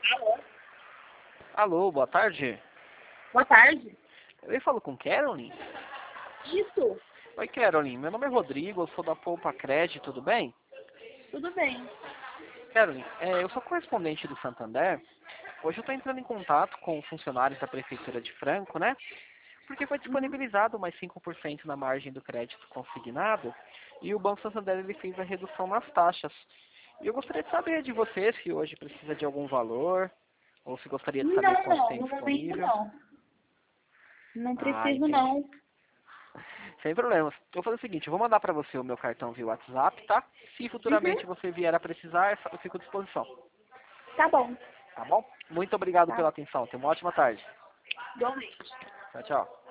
Alô? Alô, boa tarde. Boa tarde. Eu falo com Caroline? Isso, Oi, Caroline. Meu nome é Rodrigo, eu sou da Poupa Crédito, tudo bem? tudo bem. Caroline, eu sou correspondente do Santander. Hoje eu estou entrando em contato com funcionários da Prefeitura de Franco, né? Porque foi Uhum. disponibilizado mais 5% na margem do crédito consignado e o Banco Santander ele fez a redução nas taxas. E eu gostaria de saber de você se hoje precisa de algum valor ou se gostaria de saber Não, quanto não, tem no momento disponível. não. Não Ah, preciso entendi. não. Sem problemas. Eu vou fazer o seguinte, eu vou mandar para você o meu cartão via WhatsApp, tá? Se futuramente Uhum. você vier a precisar, eu fico à disposição. Tá bom. Tá bom? Muito obrigado Tá. pela atenção. Tenha uma ótima tarde. Igualmente. Tchau, tchau.